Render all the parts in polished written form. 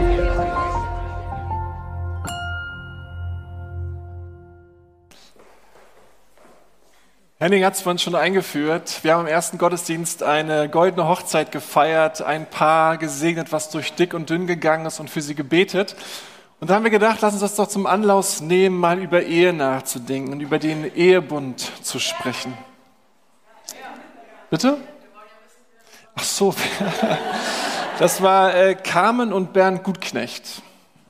Henning hat es vorhin schon eingeführt. Wir haben im ersten Gottesdienst eine goldene Hochzeit gefeiert, ein Paar gesegnet, was durch dick und dünn gegangen ist und für sie gebetet. Und da haben wir gedacht, lass uns das doch zum Anlass nehmen, mal über Ehe nachzudenken und über den Ehebund zu sprechen. Bitte? Ach so, das war Carmen und Bernd Gutknecht.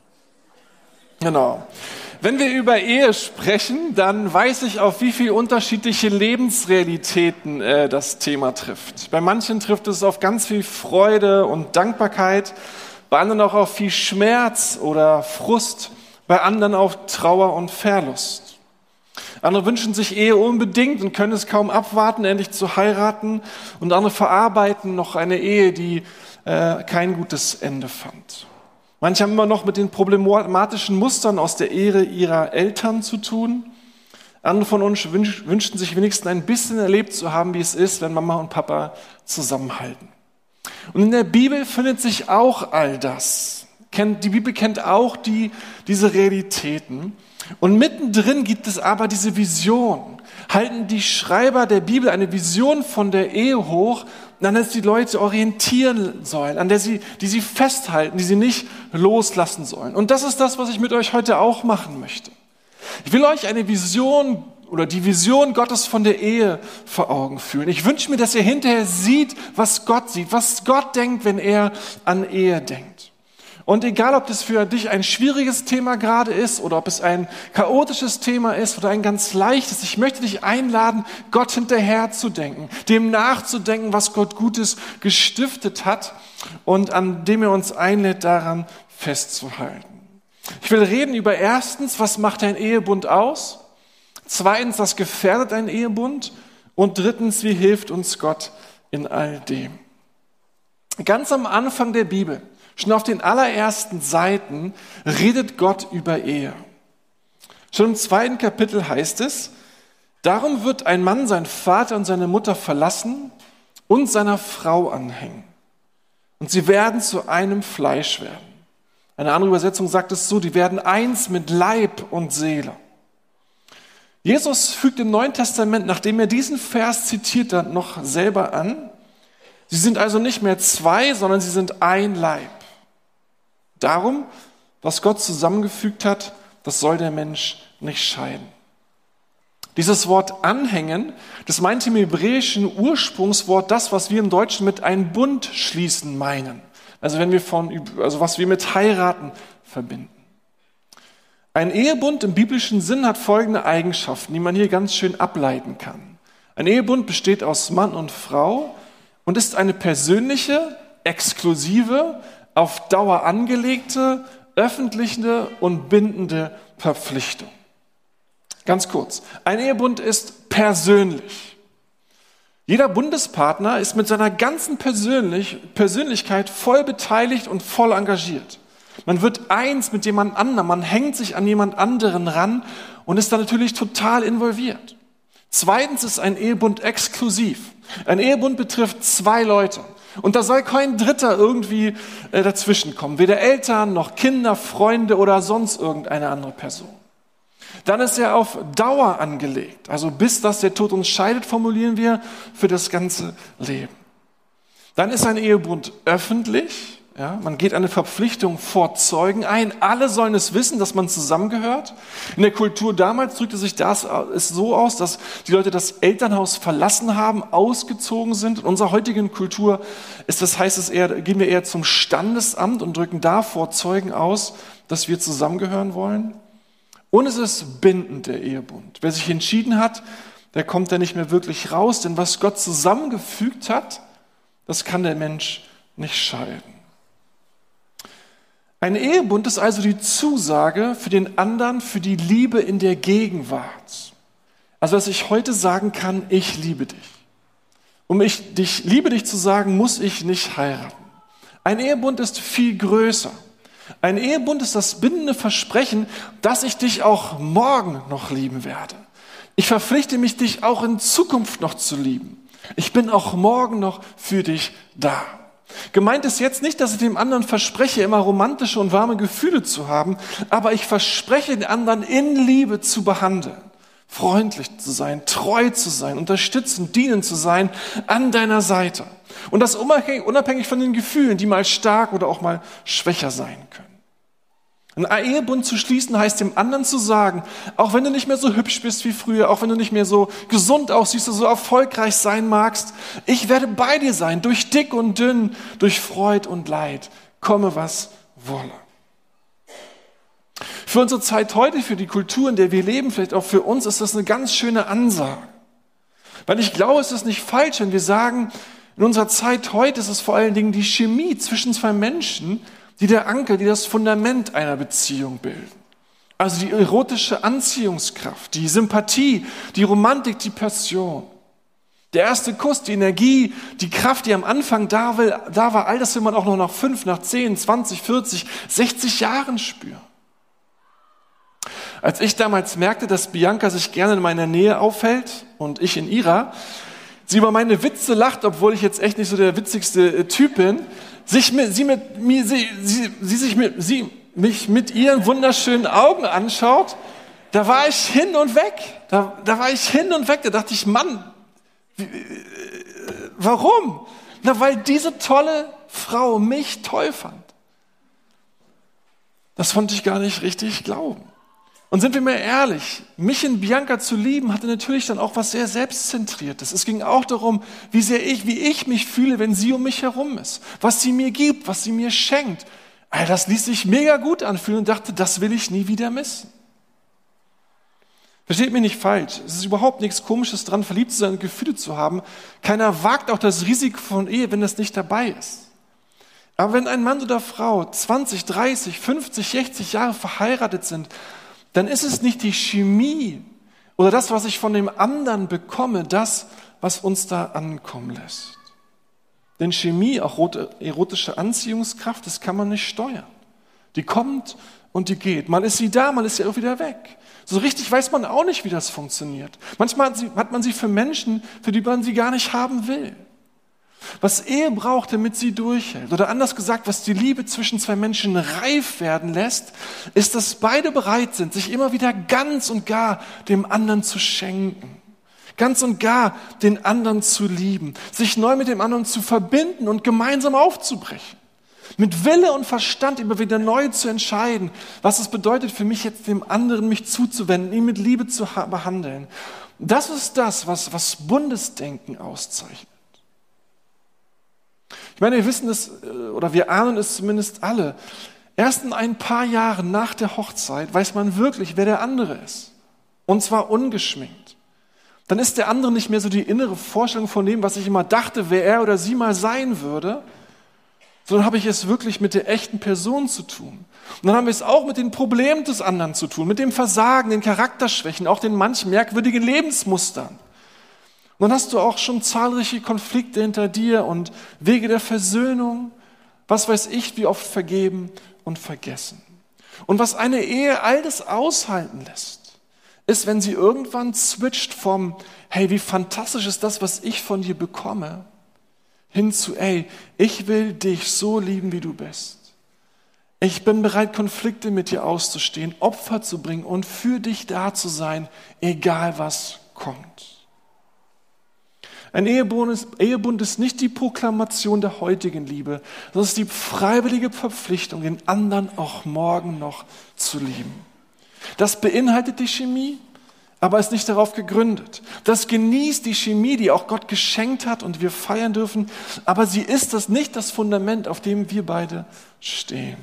Genau. Wenn wir über Ehe sprechen, dann weiß ich, auf wie viele unterschiedliche Lebensrealitäten das Thema trifft. Bei manchen trifft es auf ganz viel Freude und Dankbarkeit, bei anderen auch auf viel Schmerz oder Frust, bei anderen auf Trauer und Verlust. Andere wünschen sich Ehe unbedingt und können es kaum abwarten, endlich zu heiraten. Und andere verarbeiten noch eine Ehe, die kein gutes Ende fand. Manche haben immer noch mit den problematischen Mustern aus der Ehe ihrer Eltern zu tun. Andere von uns wünschen sich wenigstens ein bisschen erlebt zu haben, wie es ist, wenn Mama und Papa zusammenhalten. Und in der Bibel findet sich auch all das. Die Bibel kennt auch diese Realitäten. Und mittendrin gibt es aber diese Vision. Halten die Schreiber der Bibel eine Vision von der Ehe hoch, an der sie die Leute orientieren sollen, die sie festhalten, die sie nicht loslassen sollen. Und das ist das, was ich mit euch heute auch machen möchte. Ich will euch eine Vision oder die Vision Gottes von der Ehe vor Augen führen. Ich wünsche mir, dass ihr hinterher sieht, was Gott denkt, wenn er an Ehe denkt. Und egal, ob das für dich ein schwieriges Thema gerade ist oder ob es ein chaotisches Thema ist oder ein ganz leichtes, ich möchte dich einladen, Gott hinterher zu denken, dem nachzudenken, was Gott Gutes gestiftet hat und an dem er uns einlädt, daran festzuhalten. Ich will reden über erstens, was macht ein Ehebund aus? Zweitens, was gefährdet ein Ehebund? Und drittens, wie hilft uns Gott in all dem? Ganz am Anfang der Bibel, schon auf den allerersten Seiten, redet Gott über Ehe. Schon im 2. Kapitel heißt es: Darum wird ein Mann seinen Vater und seine Mutter verlassen und seiner Frau anhängen. Und sie werden zu einem Fleisch werden. Eine andere Übersetzung sagt es so: Die werden eins mit Leib und Seele. Jesus fügt im Neuen Testament, nachdem er diesen Vers zitiert hat, noch selber an: Sie sind also nicht mehr zwei, sondern sie sind ein Leib. Darum, was Gott zusammengefügt hat, das soll der Mensch nicht scheiden. Dieses Wort anhängen, das meint im hebräischen Ursprungswort das, was wir im Deutschen mit einem Bund schließen meinen. Also was wir mit heiraten verbinden. Ein Ehebund im biblischen Sinn hat folgende Eigenschaften, die man hier ganz schön ableiten kann. Ein Ehebund besteht aus Mann und Frau und ist eine persönliche, exklusive, auf Dauer angelegte, öffentliche und bindende Verpflichtung. Ganz kurz. Ein Ehebund ist persönlich. Jeder Bundespartner ist mit seiner ganzen Persönlichkeit voll beteiligt und voll engagiert. Man wird eins mit jemand anderem, man hängt sich an jemand anderen ran und ist da natürlich total involviert. Zweitens ist ein Ehebund exklusiv. Ein Ehebund betrifft zwei Leute. Und da soll kein Dritter irgendwie dazwischen kommen. Weder Eltern noch Kinder, Freunde oder sonst irgendeine andere Person. Dann ist er auf Dauer angelegt. Also bis dass der Tod uns scheidet, formulieren wir, für das ganze Leben. Dann ist ein Ehebund öffentlich. Ja, man geht eine Verpflichtung vor Zeugen ein. Alle sollen es wissen, dass man zusammengehört. In der Kultur damals drückte sich das so aus, dass die Leute das Elternhaus verlassen haben, ausgezogen sind. In unserer heutigen Kultur gehen wir eher zum Standesamt und drücken da vor Zeugen aus, dass wir zusammengehören wollen. Und es ist bindend, der Ehebund. Wer sich entschieden hat, der kommt da nicht mehr wirklich raus, denn was Gott zusammengefügt hat, das kann der Mensch nicht scheiden. Ein Ehebund ist also die Zusage für den anderen, für die Liebe in der Gegenwart. Also, dass ich heute sagen kann, ich liebe dich. Um ich liebe dich zu sagen, muss ich nicht heiraten. Ein Ehebund ist viel größer. Ein Ehebund ist das bindende Versprechen, dass ich dich auch morgen noch lieben werde. Ich verpflichte mich, dich auch in Zukunft noch zu lieben. Ich bin auch morgen noch für dich da. Gemeint ist jetzt nicht, dass ich dem anderen verspreche, immer romantische und warme Gefühle zu haben, aber ich verspreche, den anderen in Liebe zu behandeln, freundlich zu sein, treu zu sein, unterstützend, dienend zu sein an deiner Seite. Und das unabhängig von den Gefühlen, die mal stark oder auch mal schwächer sein können. Einen Ehebund zu schließen heißt dem anderen zu sagen, auch wenn du nicht mehr so hübsch bist wie früher, auch wenn du nicht mehr so gesund aussiehst oder so erfolgreich sein magst, ich werde bei dir sein, durch dick und dünn, durch Freud und Leid, komme was wolle. Für unsere Zeit heute, für die Kultur, in der wir leben, vielleicht auch für uns, ist das eine ganz schöne Ansage. Weil ich glaube, es ist nicht falsch, wenn wir sagen, in unserer Zeit heute ist es vor allen Dingen die Chemie zwischen zwei Menschen, die der Anker, die das Fundament einer Beziehung bilden. Also die erotische Anziehungskraft, die Sympathie, die Romantik, die Passion. Der erste Kuss, die Energie, die Kraft, die am Anfang da war, all das will man auch noch nach 5, nach 10, 20, 40, 60 Jahren spüren. Als ich damals merkte, dass Bianca sich gerne in meiner Nähe aufhält und ich in ihrer, sie über meine Witze lacht, obwohl ich jetzt echt nicht so der witzigste Typ bin, mich mit ihren wunderschönen Augen anschaut, da war ich hin und weg. Da dachte ich, Mann, warum? Na, weil diese tolle Frau mich toll fand. Das konnte ich gar nicht richtig glauben. Und sind wir mal ehrlich, mich in Bianca zu lieben, hatte natürlich dann auch was sehr Selbstzentriertes. Es ging auch darum, wie ich mich fühle, wenn sie um mich herum ist. Was sie mir gibt, was sie mir schenkt. Das ließ sich mega gut anfühlen und dachte, das will ich nie wieder missen. Versteht mich nicht falsch. Es ist überhaupt nichts Komisches dran, verliebt zu sein und Gefühle zu haben. Keiner wagt auch das Risiko von Ehe, wenn das nicht dabei ist. Aber wenn ein Mann oder Frau 20, 30, 50, 60 Jahre verheiratet sind, dann ist es nicht die Chemie oder das, was ich von dem anderen bekomme, das, was uns da ankommen lässt. Denn Chemie, auch erotische Anziehungskraft, das kann man nicht steuern. Die kommt und die geht. Mal ist sie da, mal ist sie auch wieder weg. So richtig weiß man auch nicht, wie das funktioniert. Manchmal hat man sie für Menschen, für die man sie gar nicht haben will. Was Ehe braucht, damit sie durchhält, oder anders gesagt, was die Liebe zwischen zwei Menschen reif werden lässt, ist, dass beide bereit sind, sich immer wieder ganz und gar dem anderen zu schenken, ganz und gar den anderen zu lieben, sich neu mit dem anderen zu verbinden und gemeinsam aufzubrechen. Mit Wille und Verstand immer wieder neu zu entscheiden, was es bedeutet für mich jetzt dem anderen mich zuzuwenden, ihn mit Liebe zu behandeln. Das ist das, was Bundesdenken auszeichnet. Ich meine, wir wissen es, oder wir ahnen es zumindest alle. Erst in ein paar Jahren nach der Hochzeit weiß man wirklich, wer der andere ist. Und zwar ungeschminkt. Dann ist der andere nicht mehr so die innere Vorstellung von dem, was ich immer dachte, wer er oder sie mal sein würde, sondern habe ich es wirklich mit der echten Person zu tun. Und dann haben wir es auch mit den Problemen des anderen zu tun, mit dem Versagen, den Charakterschwächen, auch den manch merkwürdigen Lebensmustern. Und dann hast du auch schon zahlreiche Konflikte hinter dir und Wege der Versöhnung, was weiß ich, wie oft vergeben und vergessen. Und was eine Ehe all das aushalten lässt, ist, wenn sie irgendwann switcht vom, hey, wie fantastisch ist das, was ich von dir bekomme, hin zu, ey, ich will dich so lieben, wie du bist. Ich bin bereit, Konflikte mit dir auszustehen, Opfer zu bringen und für dich da zu sein, egal was kommt. Ein Ehebund ist nicht die Proklamation der heutigen Liebe, sondern es ist die freiwillige Verpflichtung, den anderen auch morgen noch zu lieben. Das beinhaltet die Chemie, aber ist nicht darauf gegründet. Das genießt die Chemie, die auch Gott geschenkt hat und wir feiern dürfen, aber sie ist das nicht das Fundament, auf dem wir beide stehen.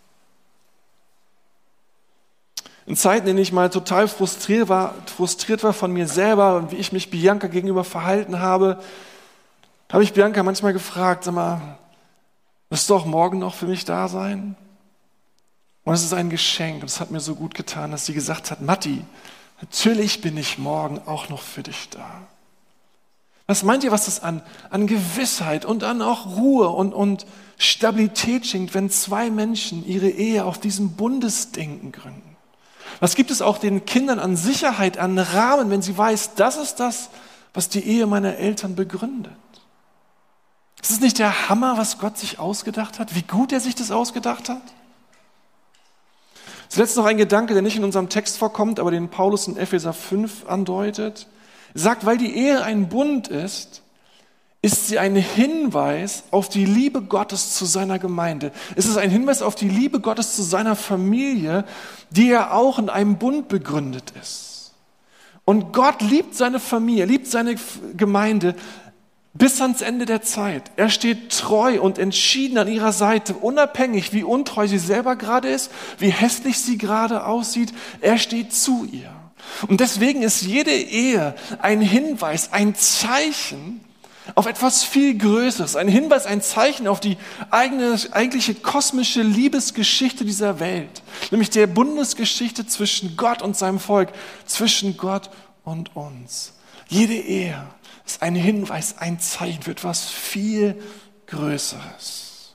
In Zeiten, in denen ich mal total frustriert war von mir selber und wie ich mich Bianca gegenüber verhalten habe ich Bianca manchmal gefragt, sag mal, wirst du auch morgen noch für mich da sein? Und es ist ein Geschenk und es hat mir so gut getan, dass sie gesagt hat, Matti, natürlich bin ich morgen auch noch für dich da. Was meint ihr, was das an Gewissheit und an auch Ruhe und Stabilität schenkt, wenn zwei Menschen ihre Ehe auf diesem Bundesdenken gründen? Was gibt es auch den Kindern an Sicherheit, an Rahmen, wenn sie weiß, das ist das, was die Ehe meiner Eltern begründet? Ist es nicht der Hammer, was Gott sich ausgedacht hat? Wie gut er sich das ausgedacht hat? Zuletzt noch ein Gedanke, der nicht in unserem Text vorkommt, aber den Paulus in Epheser 5 andeutet. Er sagt, weil die Ehe ein Bund ist sie ein Hinweis auf die Liebe Gottes zu seiner Gemeinde. Es ist ein Hinweis auf die Liebe Gottes zu seiner Familie, die ja auch in einem Bund begründet ist. Und Gott liebt seine Familie, liebt seine Gemeinde bis ans Ende der Zeit. Er steht treu und entschieden an ihrer Seite, unabhängig, wie untreu sie selber gerade ist, wie hässlich sie gerade aussieht. Er steht zu ihr. Und deswegen ist jede Ehe ein Hinweis, ein Zeichen auf etwas viel Größeres, ein Hinweis, ein Zeichen auf die eigentliche kosmische Liebesgeschichte dieser Welt, nämlich der Bundesgeschichte zwischen Gott und seinem Volk, zwischen Gott und uns. Jede Ehe ist ein Hinweis, ein Zeichen für etwas viel Größeres.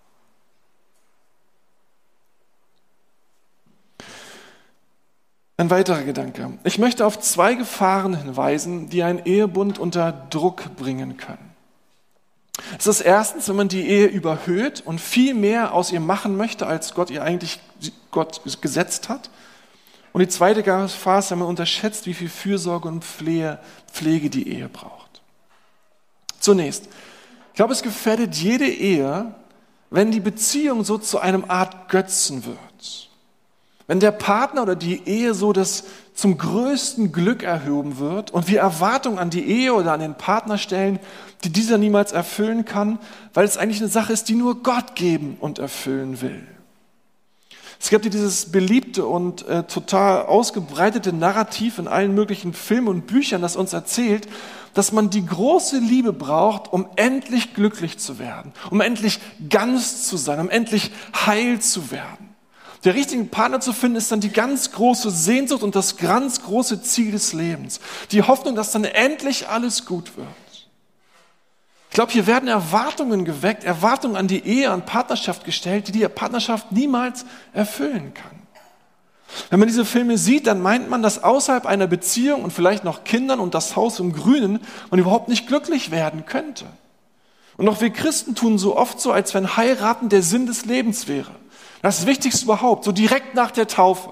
Ein weiterer Gedanke. Ich möchte auf 2 Gefahren hinweisen, die einen Ehebund unter Druck bringen können. Es ist erstens, wenn man die Ehe überhöht und viel mehr aus ihr machen möchte, als Gott gesetzt hat. Und die zweite Gefahr ist, wenn man unterschätzt, wie viel Fürsorge und Pflege die Ehe braucht. Zunächst, ich glaube, es gefährdet jede Ehe, wenn die Beziehung so zu einem Art Götzen wird. Wenn der Partner oder die Ehe so das zum größten Glück erhoben wird und wir Erwartungen an die Ehe oder an den Partner stellen, die dieser niemals erfüllen kann, weil es eigentlich eine Sache ist, die nur Gott geben und erfüllen will. Es gibt dieses beliebte und total ausgebreitete Narrativ in allen möglichen Filmen und Büchern, das uns erzählt, dass man die große Liebe braucht, um endlich glücklich zu werden, um endlich ganz zu sein, um endlich heil zu werden. Der richtige Partner zu finden, ist dann die ganz große Sehnsucht und das ganz große Ziel des Lebens. Die Hoffnung, dass dann endlich alles gut wird. Ich glaube, hier werden Erwartungen geweckt, Erwartungen an die Ehe, an Partnerschaft gestellt, die Partnerschaft niemals erfüllen kann. Wenn man diese Filme sieht, dann meint man, dass außerhalb einer Beziehung und vielleicht noch Kindern und das Haus im Grünen man überhaupt nicht glücklich werden könnte. Und auch wir Christen tun so oft so, als wenn Heiraten der Sinn des Lebens wäre. Das Wichtigste überhaupt, so direkt nach der Taufe.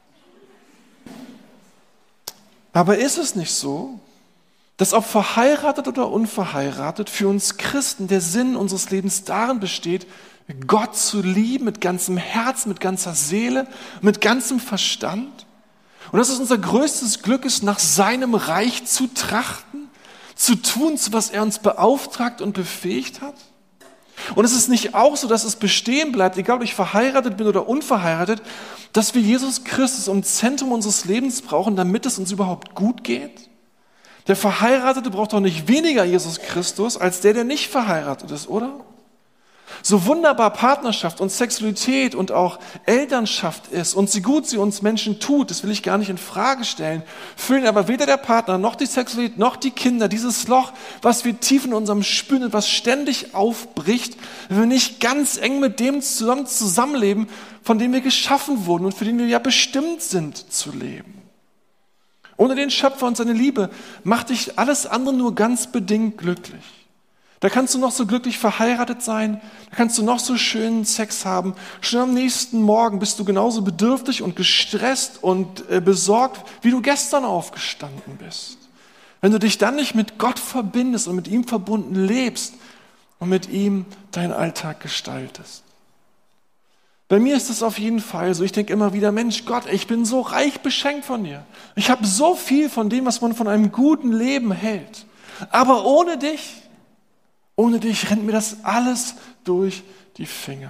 Aber ist es nicht so, dass ob verheiratet oder unverheiratet für uns Christen der Sinn unseres Lebens darin besteht, Gott zu lieben mit ganzem Herz, mit ganzer Seele, mit ganzem Verstand? Und dass es unser größtes Glück ist, nach seinem Reich zu trachten, zu tun, zu was er uns beauftragt und befähigt hat? Und es ist nicht auch so, dass es bestehen bleibt, egal ob ich verheiratet bin oder unverheiratet, dass wir Jesus Christus im Zentrum unseres Lebens brauchen, damit es uns überhaupt gut geht? Der Verheiratete braucht doch nicht weniger Jesus Christus als der nicht verheiratet ist, oder? So wunderbar Partnerschaft und Sexualität und auch Elternschaft ist und so gut sie uns Menschen tut, das will ich gar nicht in Frage stellen, füllen aber weder der Partner noch die Sexualität noch die Kinder dieses Loch, was wir tief in unserem spüren und was ständig aufbricht, wenn wir nicht ganz eng mit dem zusammenleben, von dem wir geschaffen wurden und für den wir ja bestimmt sind zu leben. Ohne den Schöpfer und seine Liebe macht dich alles andere nur ganz bedingt glücklich. Da kannst du noch so glücklich verheiratet sein, da kannst du noch so schönen Sex haben. Schon am nächsten Morgen bist du genauso bedürftig und gestresst und besorgt, wie du gestern aufgestanden bist. Wenn du dich dann nicht mit Gott verbindest und mit ihm verbunden lebst und mit ihm deinen Alltag gestaltest. Bei mir ist es auf jeden Fall so, ich denke immer wieder, Mensch Gott, ich bin so reich beschenkt von dir. Ich habe so viel von dem, was man von einem guten Leben hält. Aber ohne dich rennt mir das alles durch die Finger.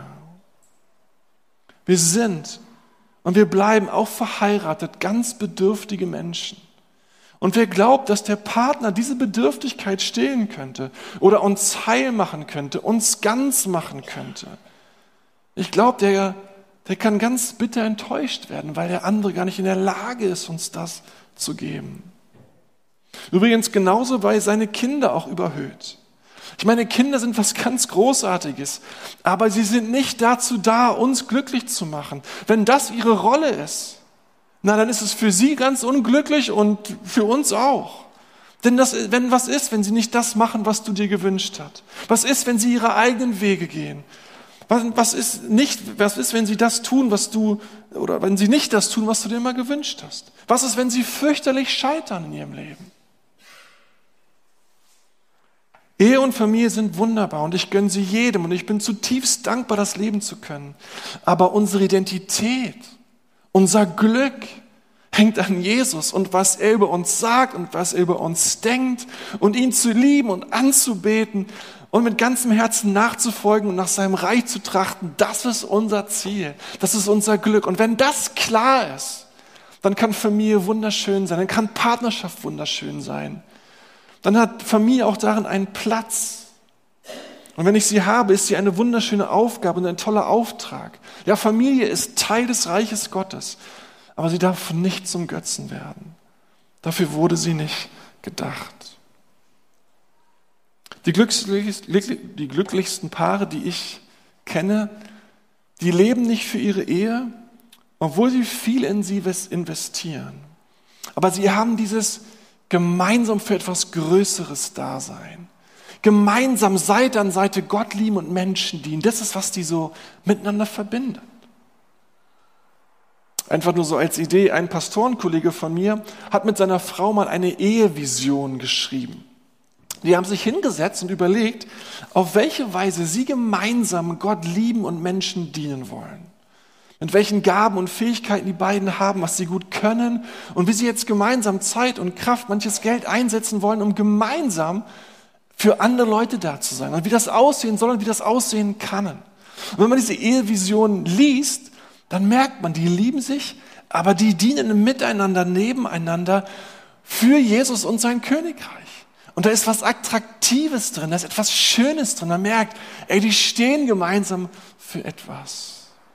Wir sind und wir bleiben auch verheiratet, ganz bedürftige Menschen. Und wer glaubt, dass der Partner diese Bedürftigkeit stillen könnte oder uns heil machen könnte, uns ganz machen könnte, ich glaube, der kann ganz bitter enttäuscht werden, weil der andere gar nicht in der Lage ist, uns das zu geben. Übrigens genauso, weil seine Kinder auch überhöht. Ich meine, Kinder sind was ganz Großartiges, aber sie sind nicht dazu da, uns glücklich zu machen. Wenn das ihre Rolle ist, dann ist es für sie ganz unglücklich und für uns auch. Denn was ist, wenn sie nicht das machen, was du dir gewünscht hast? Was ist, wenn sie ihre eigenen Wege gehen? Was ist, wenn sie das tun, oder wenn sie nicht das tun, was du dir immer gewünscht hast? Was ist, wenn sie fürchterlich scheitern in ihrem Leben? Ehe und Familie sind wunderbar und ich gönne sie jedem und ich bin zutiefst dankbar, das leben zu können. Aber unsere Identität, unser Glück hängt an Jesus und was er über uns sagt und was er über uns denkt und ihn zu lieben und anzubeten und mit ganzem Herzen nachzufolgen und nach seinem Reich zu trachten. Das ist unser Ziel, das ist unser Glück. Und wenn das klar ist, dann kann Familie wunderschön sein, dann kann Partnerschaft wunderschön sein. Dann hat Familie auch darin einen Platz. Und wenn ich sie habe, ist sie eine wunderschöne Aufgabe und ein toller Auftrag. Ja, Familie ist Teil des Reiches Gottes, aber sie darf nicht zum Götzen werden. Dafür wurde sie nicht gedacht. Die glücklichsten Paare, die ich kenne, die leben nicht für ihre Ehe, obwohl sie viel in sie investieren. Aber sie haben dieses gemeinsam für etwas Größeres Dasein. Gemeinsam Seite an Seite Gott lieben und Menschen dienen. Das ist, was die so miteinander verbindet. Einfach nur so als Idee, ein Pastorenkollege von mir hat mit seiner Frau mal eine Ehevision geschrieben. Die haben sich hingesetzt und überlegt, auf welche Weise sie gemeinsam Gott lieben und Menschen dienen wollen. Mit welchen Gaben und Fähigkeiten die beiden haben, was sie gut können und wie sie jetzt gemeinsam Zeit und Kraft, manches Geld einsetzen wollen, um gemeinsam für andere Leute da zu sein. Und wie das aussehen soll und wie das aussehen kann. Und wenn man diese Ehevision liest, dann merkt man, die lieben sich, aber die dienen miteinander, nebeneinander für Jesus und sein Königreich. Und da ist was Attraktives drin, da ist etwas Schönes drin. Man merkt, die stehen gemeinsam für etwas.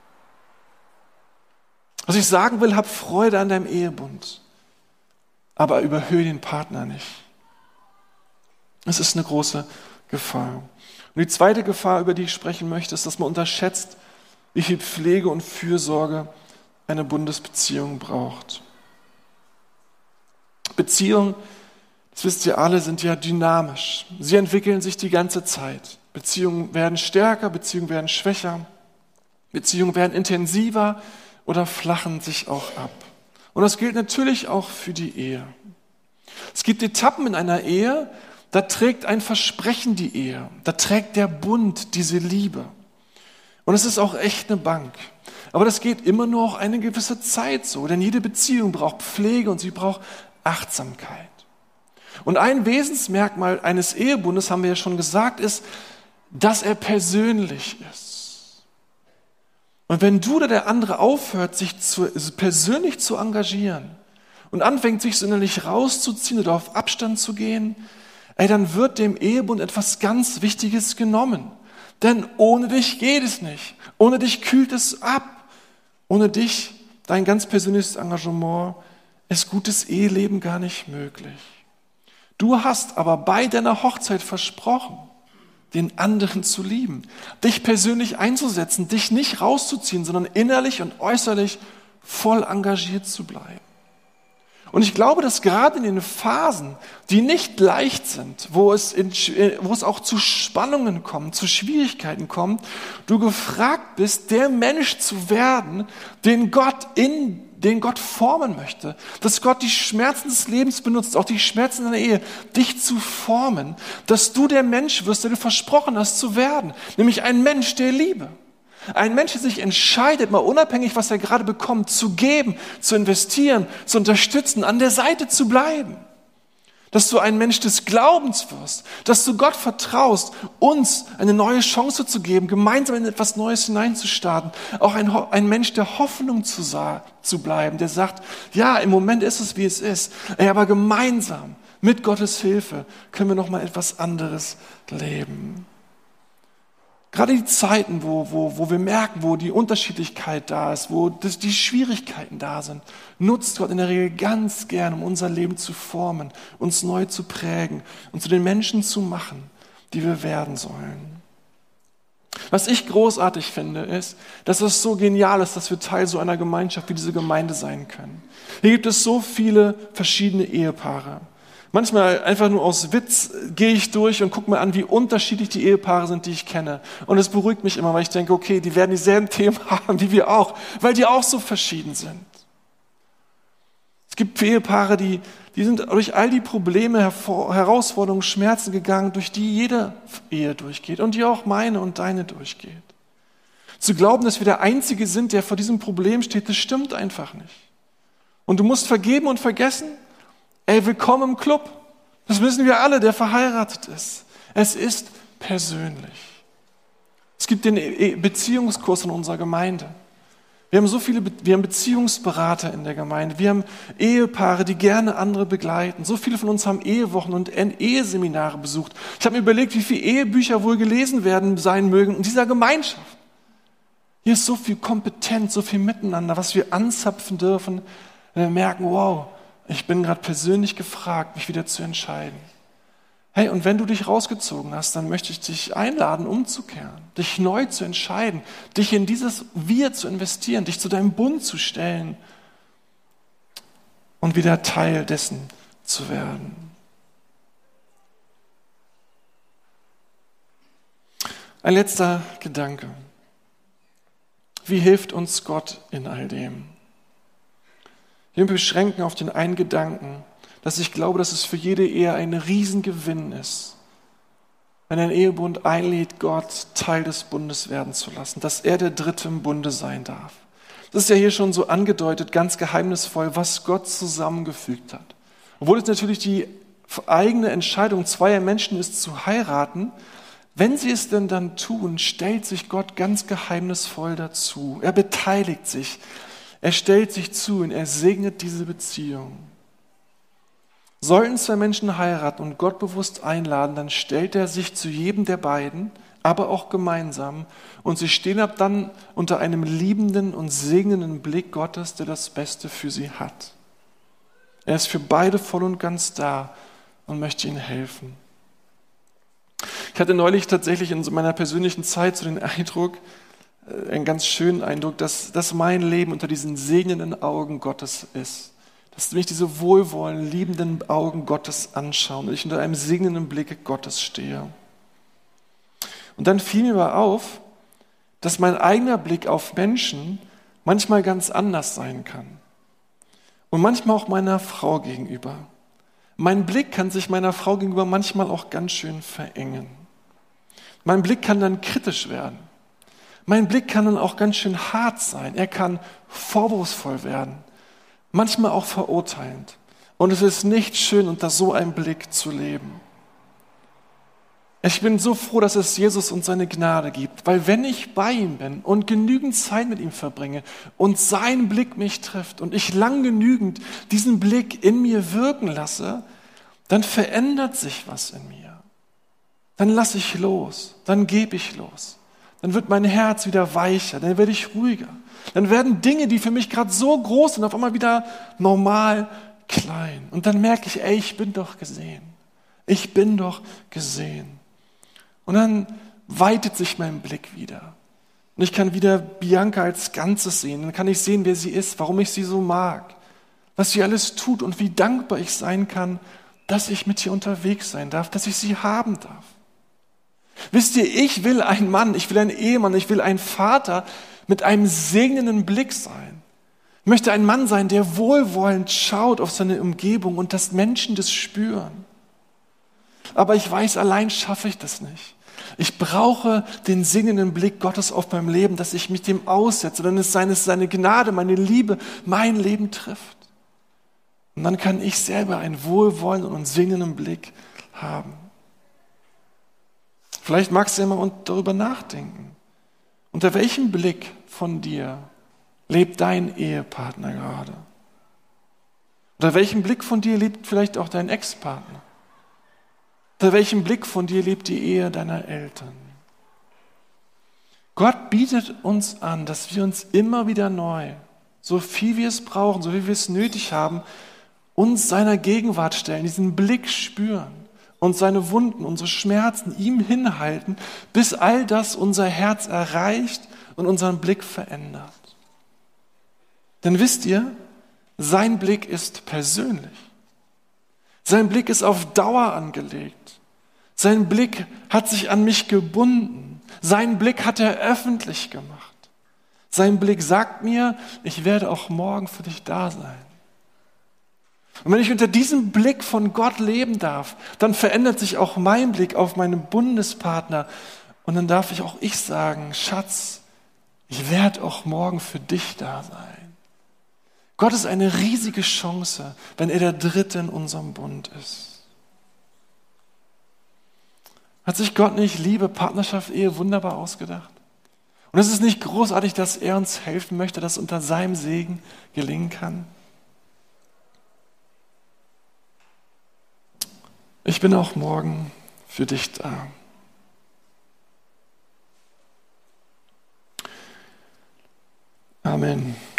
Was ich sagen will, hab Freude an deinem Ehebund, aber überhöhe den Partner nicht. Es ist eine große Gefahr. Und die zweite Gefahr, über die ich sprechen möchte, ist, dass man unterschätzt, wie viel Pflege und Fürsorge eine Bundesbeziehung braucht. Beziehungen, das wisst ihr alle, sind ja dynamisch. Sie entwickeln sich die ganze Zeit. Beziehungen werden stärker, Beziehungen werden schwächer, Beziehungen werden intensiver oder flachen sich auch ab. Und das gilt natürlich auch für die Ehe. Es gibt Etappen in einer Ehe, da trägt ein Versprechen die Ehe, da trägt der Bund diese Liebe. Und es ist auch echt eine Bank. Aber das geht immer nur auch eine gewisse Zeit so, denn jede Beziehung braucht Pflege und sie braucht Achtsamkeit. Und ein Wesensmerkmal eines Ehebundes, haben wir ja schon gesagt, ist, dass er persönlich ist. Und wenn du oder der andere aufhört, sich persönlich zu engagieren und anfängt, sich so innerlich rauszuziehen oder auf Abstand zu gehen, dann wird dem Ehebund etwas ganz Wichtiges genommen. Denn ohne dich geht es nicht. Ohne dich kühlt es ab. Ohne dich, dein ganz persönliches Engagement, ist gutes Eheleben gar nicht möglich. Du hast aber bei deiner Hochzeit versprochen, den anderen zu lieben, dich persönlich einzusetzen, dich nicht rauszuziehen, sondern innerlich und äußerlich voll engagiert zu bleiben. Und ich glaube, dass gerade in den Phasen, die nicht leicht sind, wo es auch zu Spannungen kommt, zu Schwierigkeiten kommt, du gefragt bist, der Mensch zu werden, den Gott formen möchte. Dass Gott die Schmerzen des Lebens benutzt, auch die Schmerzen deiner Ehe, dich zu formen, dass du der Mensch wirst, der du versprochen hast zu werden. Nämlich ein Mensch der Liebe. Ein Mensch, der sich entscheidet, mal unabhängig, was er gerade bekommt, zu geben, zu investieren, zu unterstützen, an der Seite zu bleiben. Dass du ein Mensch des Glaubens wirst, dass du Gott vertraust, uns eine neue Chance zu geben, gemeinsam in etwas Neues hineinzustarten. Auch ein Mensch der Hoffnung zu bleiben, der sagt, ja, im Moment ist es, wie es ist, aber gemeinsam, mit Gottes Hilfe, können wir noch mal etwas anderes leben. Gerade die Zeiten, wo wir merken, wo die Unterschiedlichkeit da ist, wo die Schwierigkeiten da sind, nutzt Gott in der Regel ganz gern, um unser Leben zu formen, uns neu zu prägen und zu den Menschen zu machen, die wir werden sollen. Was ich großartig finde, ist, dass es so genial ist, dass wir Teil so einer Gemeinschaft wie diese Gemeinde sein können. Hier gibt es so viele verschiedene Ehepaare, Manchmal einfach nur aus Witz gehe ich durch und gucke mir an, wie unterschiedlich die Ehepaare sind, die ich kenne. Und es beruhigt mich immer, weil ich denke, okay, die werden dieselben Themen haben wie wir auch, weil die auch so verschieden sind. Es gibt Ehepaare, die sind durch all die Probleme, Herausforderungen, Schmerzen gegangen, durch die jede Ehe durchgeht und die auch meine und deine durchgeht. Zu glauben, dass wir der Einzige sind, der vor diesem Problem steht, das stimmt einfach nicht. Und du musst vergeben und vergessen, willkommen im Club. Das wissen wir alle, der verheiratet ist. Es ist persönlich. Es gibt den Beziehungskurs in unserer Gemeinde. Wir haben Beziehungsberater in der Gemeinde. Wir haben Ehepaare, die gerne andere begleiten. So viele von uns haben Ehewochen und Eheseminare besucht. Ich habe mir überlegt, wie viele Ehebücher wohl gelesen werden sein mögen in dieser Gemeinschaft. Hier ist so viel Kompetenz, so viel Miteinander, was wir anzapfen dürfen, wenn wir merken, wow, ich bin gerade persönlich gefragt, mich wieder zu entscheiden. Hey, und wenn du dich rausgezogen hast, dann möchte ich dich einladen, umzukehren, dich neu zu entscheiden, dich in dieses Wir zu investieren, dich zu deinem Bund zu stellen und wieder Teil dessen zu werden. Ein letzter Gedanke. Wie hilft uns Gott in all dem? Wir beschränken auf den einen Gedanken, dass ich glaube, dass es für jede Ehe ein Riesengewinn ist, wenn ein Ehebund einlädt, Gott Teil des Bundes werden zu lassen, dass er der Dritte im Bunde sein darf. Das ist ja hier schon so angedeutet, ganz geheimnisvoll, was Gott zusammengefügt hat. Obwohl es natürlich die eigene Entscheidung zweier Menschen ist, zu heiraten, wenn sie es denn dann tun, stellt sich Gott ganz geheimnisvoll dazu. Er beteiligt sich. Er stellt sich zu und er segnet diese Beziehung. Sollten zwei Menschen heiraten und Gott bewusst einladen, dann stellt er sich zu jedem der beiden, aber auch gemeinsam. Und sie stehen ab dann unter einem liebenden und segnenden Blick Gottes, der das Beste für sie hat. Er ist für beide voll und ganz da und möchte ihnen helfen. Ich hatte neulich tatsächlich in so meiner persönlichen Zeit so den Eindruck, einen ganz schönen Eindruck, dass mein Leben unter diesen segnenden Augen Gottes ist. Dass mich diese wohlwollenden, liebenden Augen Gottes anschauen und ich unter einem segnenden Blick Gottes stehe. Und dann fiel mir aber auf, dass mein eigener Blick auf Menschen manchmal ganz anders sein kann. Und manchmal auch meiner Frau gegenüber. Mein Blick kann sich meiner Frau gegenüber manchmal auch ganz schön verengen. Mein Blick kann dann kritisch werden. Mein Blick kann dann auch ganz schön hart sein. Er kann vorwurfsvoll werden, manchmal auch verurteilend. Und es ist nicht schön, unter so einem Blick zu leben. Ich bin so froh, dass es Jesus und seine Gnade gibt, weil wenn ich bei ihm bin und genügend Zeit mit ihm verbringe und sein Blick mich trifft und ich lang genügend diesen Blick in mir wirken lasse, dann verändert sich was in mir. Dann lasse ich los, dann gebe ich los. Dann wird mein Herz wieder weicher, dann werde ich ruhiger. Dann werden Dinge, die für mich gerade so groß sind, auf einmal wieder normal klein. Und dann merke ich, ich bin doch gesehen. Ich bin doch gesehen. Und dann weitet sich mein Blick wieder. Und ich kann wieder Bianca als Ganzes sehen. Dann kann ich sehen, wer sie ist, warum ich sie so mag, was sie alles tut und wie dankbar ich sein kann, dass ich mit ihr unterwegs sein darf, dass ich sie haben darf. Wisst ihr, ich will ein Mann, ich will ein Ehemann, ich will ein Vater mit einem segnenden Blick sein. Ich möchte ein Mann sein, der wohlwollend schaut auf seine Umgebung und dass Menschen das spüren. Aber ich weiß, allein schaffe ich das nicht. Ich brauche den segnenden Blick Gottes auf mein Leben, dass ich mich dem aussetze, dann ist seine Gnade, meine Liebe, mein Leben trifft. Und dann kann ich selber einen wohlwollenden und segnenden Blick haben. Vielleicht magst du ja mal darüber nachdenken. Unter welchem Blick von dir lebt dein Ehepartner gerade? Unter welchem Blick von dir lebt vielleicht auch dein Ex-Partner? Unter welchem Blick von dir lebt die Ehe deiner Eltern? Gott bietet uns an, dass wir uns immer wieder neu, so viel wir es brauchen, so wie wir es nötig haben, uns seiner Gegenwart stellen, diesen Blick spüren. Und seine Wunden, unsere Schmerzen ihm hinhalten, bis all das unser Herz erreicht und unseren Blick verändert. Denn wisst ihr, sein Blick ist persönlich. Sein Blick ist auf Dauer angelegt. Sein Blick hat sich an mich gebunden. Sein Blick hat er öffentlich gemacht. Sein Blick sagt mir, ich werde auch morgen für dich da sein. Und wenn ich unter diesem Blick von Gott leben darf, dann verändert sich auch mein Blick auf meinen Bundespartner. Und dann darf auch ich sagen, Schatz, ich werde auch morgen für dich da sein. Gott ist eine riesige Chance, wenn er der Dritte in unserem Bund ist. Hat sich Gott nicht Liebe, Partnerschaft, Ehe wunderbar ausgedacht? Und es ist nicht großartig, dass er uns helfen möchte, dass unter seinem Segen gelingen kann? Ich bin auch morgen für dich da. Amen.